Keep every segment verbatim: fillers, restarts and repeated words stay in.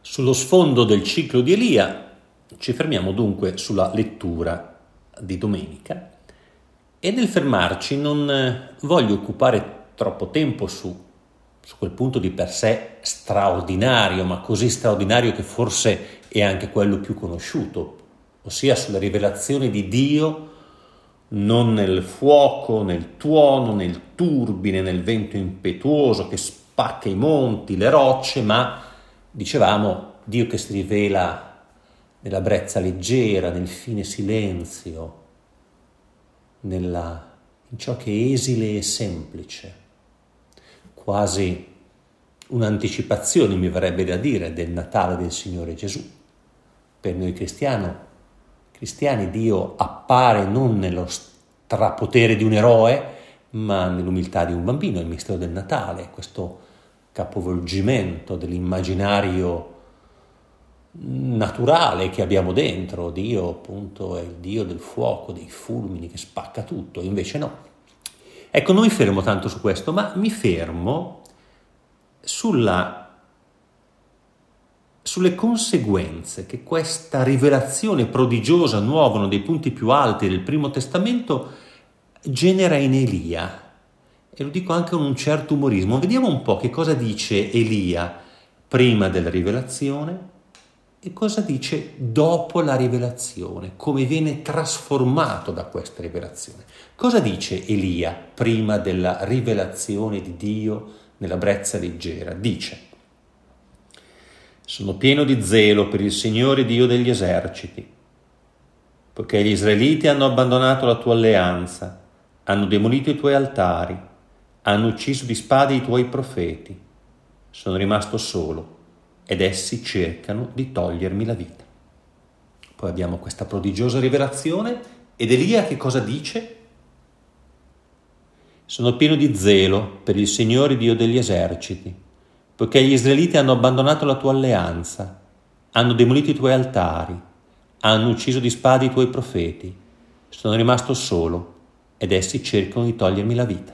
Sullo sfondo del ciclo di Elia ci fermiamo dunque sulla lettura di domenica e nel fermarci non voglio occupare troppo tempo su, su quel punto di per sé straordinario, ma così straordinario che forse è anche quello più conosciuto, ossia sulla rivelazione di Dio non nel fuoco, nel tuono, nel turbine, nel vento impetuoso che spacca i monti, le rocce, ma dicevamo, Dio che si rivela nella brezza leggera, nel fine silenzio, nella, in ciò che è esile e semplice, quasi un'anticipazione, mi verrebbe da dire, del Natale del Signore Gesù. Per noi cristiani, cristiani Dio appare non nello strapotere di un eroe, ma nell'umiltà di un bambino, il mistero del Natale, questo capovolgimento dell'immaginario naturale che abbiamo dentro. Dio appunto è il Dio del fuoco, dei fulmini che spacca tutto, invece no. Ecco, non mi fermo tanto su questo, ma mi fermo sulla, sulle conseguenze che questa rivelazione prodigiosa, nuova, uno dei punti più alti del Primo Testamento, genera in Elia. E lo dico anche con un certo umorismo. Vediamo un po' che cosa dice Elia prima della rivelazione e cosa dice dopo la rivelazione, come viene trasformato da questa rivelazione. Cosa dice Elia prima della rivelazione di Dio nella brezza leggera? Dice: sono pieno di zelo per il Signore Dio degli eserciti, poiché gli israeliti hanno abbandonato la tua alleanza, hanno demolito i tuoi altari, hanno ucciso di spade i tuoi profeti. Sono rimasto solo ed essi cercano di togliermi la vita. Poi abbiamo questa prodigiosa rivelazione ed Elia che cosa dice? Sono pieno di zelo per il Signore Dio degli eserciti, poiché gli israeliti hanno abbandonato la tua alleanza, hanno demolito i tuoi altari, hanno ucciso di spade i tuoi profeti. Sono rimasto solo ed essi cercano di togliermi la vita.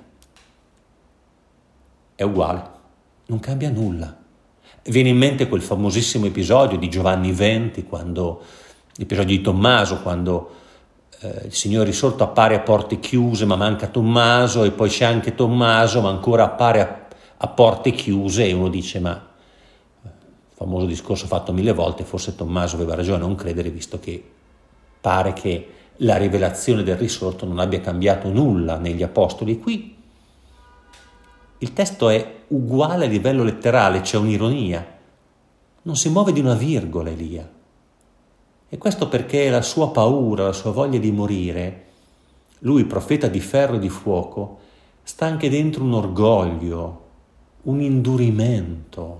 È uguale, non cambia nulla. Viene in mente quel famosissimo episodio di Giovanni venti, quando, l'episodio di Tommaso, quando eh, il Signore risorto appare a porte chiuse ma manca Tommaso, e poi c'è anche Tommaso ma ancora appare a, a porte chiuse, e uno dice: ma famoso discorso fatto mille volte, forse Tommaso aveva ragione a non credere, visto che pare che la rivelazione del risorto non abbia cambiato nulla negli apostoli. Qui il testo è uguale a livello letterale, c'è un'ironia. Non si muove di una virgola Elia. E questo perché la sua paura, la sua voglia di morire, lui, profeta di ferro e di fuoco, sta anche dentro un orgoglio, un indurimento.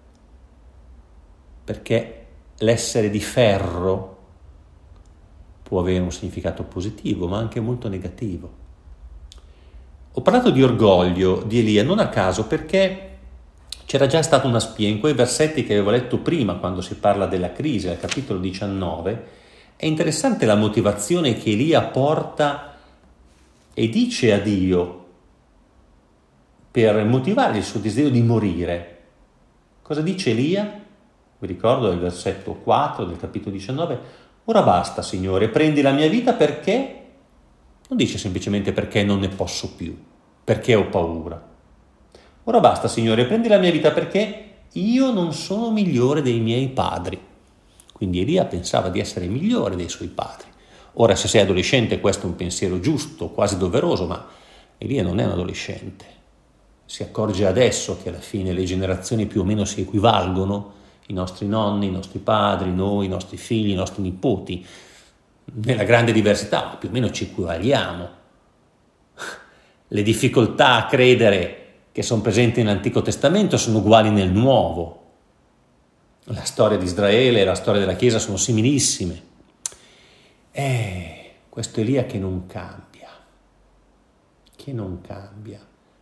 Perché l'essere di ferro può avere un significato positivo, ma anche molto negativo. Ho parlato di orgoglio di Elia non a caso, perché c'era già stata una spia in quei versetti che avevo letto prima, quando si parla della crisi, al capitolo diciannove. È interessante la motivazione che Elia porta e dice a Dio per motivare il suo desiderio di morire. Cosa dice Elia? Vi ricordo il versetto quattro del capitolo diciannove: ora basta, Signore, prendi la mia vita, perché... Non dice semplicemente perché non ne posso più, perché ho paura. Ora basta, Signore, prendi la mia vita, perché io non sono migliore dei miei padri. Quindi Elia pensava di essere migliore dei suoi padri. Ora, se sei adolescente, questo è un pensiero giusto, quasi doveroso, ma Elia non è un adolescente. Si accorge adesso che alla fine le generazioni più o meno si equivalgono, i nostri nonni, i nostri padri, noi, i nostri figli, i nostri nipoti, nella grande diversità, più o meno ci equivaliamo. Le difficoltà a credere che sono presenti nell'Antico Testamento sono uguali nel Nuovo. La storia di Israele e la storia della Chiesa sono similissime. E questo Elia che non cambia, che non cambia.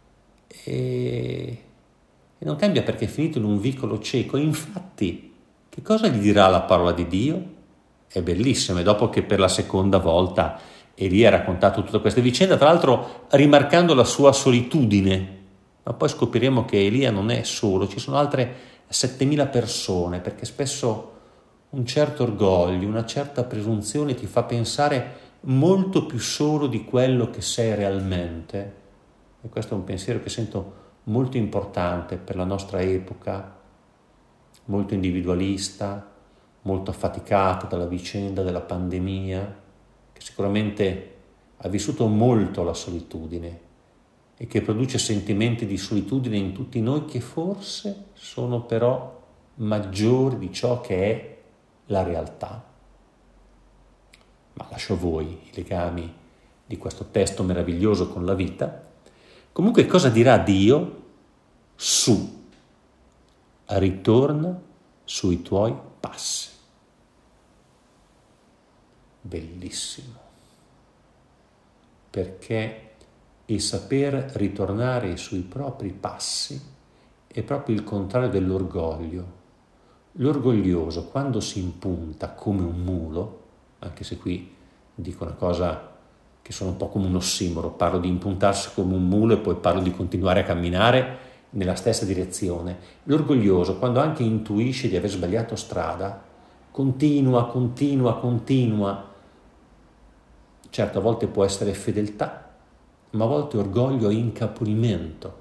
E, e non cambia perché è finito in un vicolo cieco. Infatti, che cosa gli dirà la parola di Dio? È bellissimo, e dopo che per la seconda volta Elia ha raccontato tutta questa vicenda, tra l'altro rimarcando la sua solitudine, ma poi scopriremo che Elia non è solo, ci sono altre settemila persone, perché spesso un certo orgoglio, una certa presunzione ti fa pensare molto più solo di quello che sei realmente, e questo è un pensiero che sento molto importante per la nostra epoca, molto individualista, molto affaticata dalla vicenda della pandemia, che sicuramente ha vissuto molto la solitudine e che produce sentimenti di solitudine in tutti noi che forse sono però maggiori di ciò che è la realtà. Ma lascio a voi i legami di questo testo meraviglioso con la vita. Comunque cosa dirà Dio? Su, ritorna sui tuoi passi. Bellissimo, perché il saper ritornare sui propri passi è proprio il contrario dell'orgoglio. L'orgoglioso, quando si impunta come un mulo, anche se qui dico una cosa che sono un po' come un ossimoro, parlo di impuntarsi come un mulo e poi parlo di continuare a camminare nella stessa direzione. L'orgoglioso, quando anche intuisce di aver sbagliato strada, continua, continua, continua. Certo, a volte può essere fedeltà, ma a volte orgoglio e incaponimento.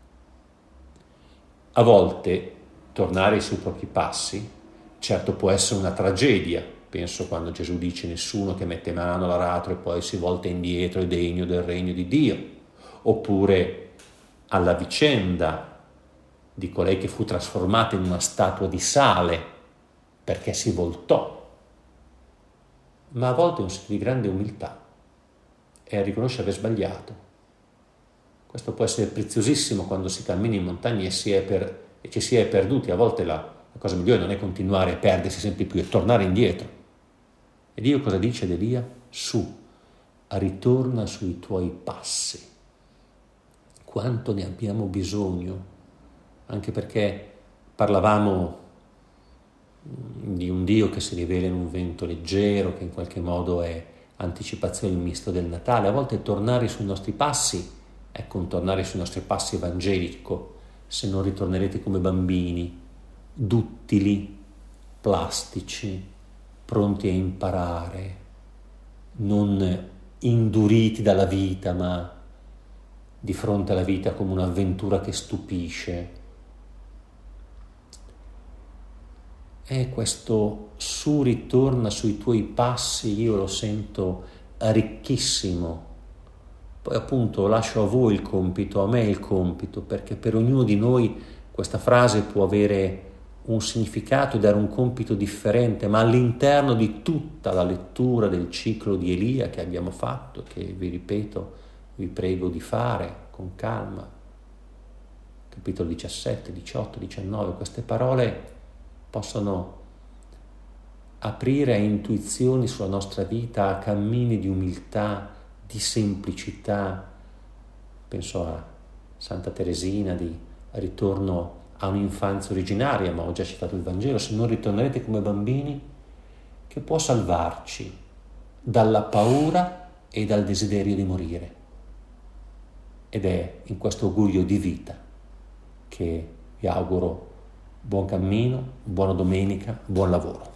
A volte tornare sui propri passi, certo può essere una tragedia. Penso quando Gesù dice nessuno che mette mano all'aratro e poi si volta indietro è degno del regno di Dio. Oppure alla vicenda di colei che fu trasformata in una statua di sale perché si voltò. Ma a volte un segno di grande umiltà è riconoscere aver sbagliato. Questo può essere preziosissimo quando si cammina in montagna e, si è per, e ci si è perduti. A volte la, la cosa migliore non è continuare a perdersi sempre più, è tornare indietro. E Dio cosa dice ad Elia? Su, ritorna sui tuoi passi. Quanto ne abbiamo bisogno, anche perché parlavamo di un Dio che si rivela in un vento leggero, che in qualche modo è anticipazione del mistero del Natale. A volte tornare sui nostri passi, ecco, un tornare sui nostri passi evangelico, se non ritornerete come bambini, duttili, plastici, pronti a imparare, non induriti dalla vita, ma di fronte alla vita come un'avventura che stupisce. E questo su ritorna sui tuoi passi, io lo sento ricchissimo. Poi appunto lascio a voi il compito, a me il compito, perché per ognuno di noi questa frase può avere un significato e dare un compito differente, ma all'interno di tutta la lettura del ciclo di Elia che abbiamo fatto, che vi ripeto, vi prego di fare con calma, capitolo diciassette, diciotto, diciannove, queste parole possono aprire a intuizioni sulla nostra vita, a cammini di umiltà, di semplicità. Penso a Santa Teresina, di ritorno a un'infanzia originaria, ma ho già citato il Vangelo, se non ritornerete come bambini, che può salvarci dalla paura e dal desiderio di morire. Ed è in questo augurio di vita che vi auguro buon cammino, buona domenica, buon lavoro.